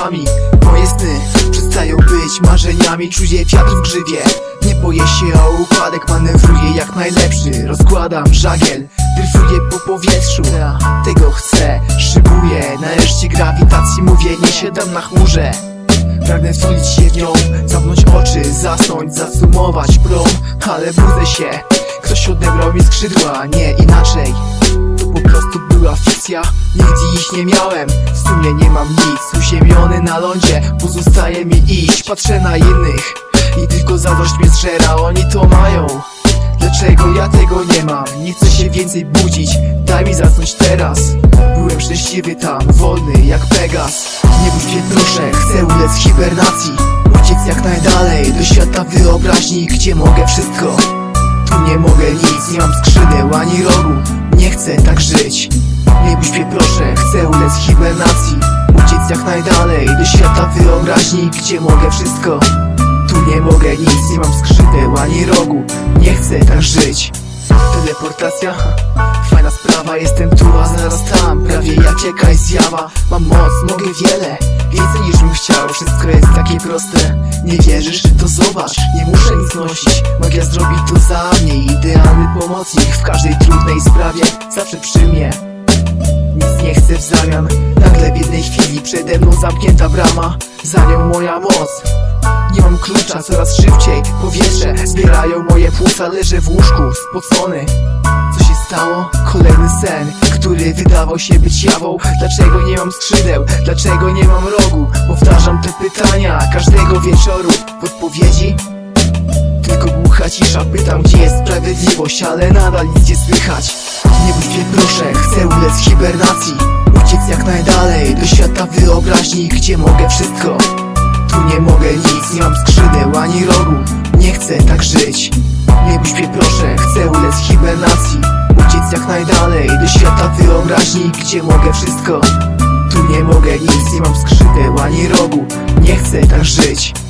oczami. Moje sny przestają być marzeniami. Czuję wiatr w grzywie, nie boję się o upadek. Manewruję jak najlepszy, rozkładam żagiel, dryfuję po powietrzu. Tego chcę, szybuję, nareszcie grawitacji. Mówię, nie siadam na chmurze. Pragnę wtulić się w nią, zamknąć oczy, zasnąć, zacumować prom. Ale budzę się, ktoś odebrał mi skrzydła, nie inaczej. To po prostu była fikcja, nigdy ich nie miałem. W sumie nie mam nic, uziemiony na lądzie. Pozostaje mi iść, patrzę na innych i tylko zazdrość mnie zżera. Oni to mają, dlaczego ja tego nie mam? Nie chcę się więcej budzić, daj mi zasnąć teraz. Byłem szczęśliwy tam, wolny jak Pegas. Nie budź mnie proszę, chcę ulec hibernacji. Uciec jak najdalej, do świata wyobraźni, gdzie mogę wszystko. Tu nie mogę nic, nie mam skrzydeł ani rogu. Nie chcę tak żyć, nie budź mnie proszę, chcę ulec hibernacji. Uciec jak najdalej, do świata wyobraźni, gdzie mogę wszystko. Tu nie mogę nic, nie mam skrzydeł ani rogu. Nie chcę tak żyć. Teleportacja? Fajna sprawa, jestem tu, a zaraz tam. Prawie jak jakaś zjawa. Mam moc, mogę wiele, więcej niż bym chciał. Wszystko jest takie proste. Nie wierzysz? To zobacz, nie muszę nic nosić. Magia zrobi to za mnie. Idealny pomocnik w każdej trudnej sprawie. Zawsze przy mnie, nic nie chcę w zamian. Nagle w jednej chwili przede mną zamknięta brama, za nią moja moc. Nie mam klucza, coraz szybciej powietrze zbierają moje płuca. Leżę w łóżku, spocony. Co się stało? Kolejny sen, który wydawał się być jawą. Dlaczego nie mam skrzydeł? Dlaczego nie mam rogu? Powtarzam te pytania każdego wieczoru. W odpowiedzi tylko głucha cisza. Pytam, gdzie jest sprawiedliwość, ale nadal nic nie słychać. Nie budź mnie proszę, chcę ulec hibernacji. Uciec jak najdalej, do świata wyobraźni, gdzie mogę wszystko. Tu nie mogę nic, nie mam skrzydeł ani rogu. Nie chcę tak żyć, nie budź mnie proszę, chcę ulec hibernacji. Uciec jak najdalej, do świata wyobraźni, gdzie mogę wszystko. Tu nie mogę nic, nie mam skrzydeł ani rogu. Nie chcę tak żyć.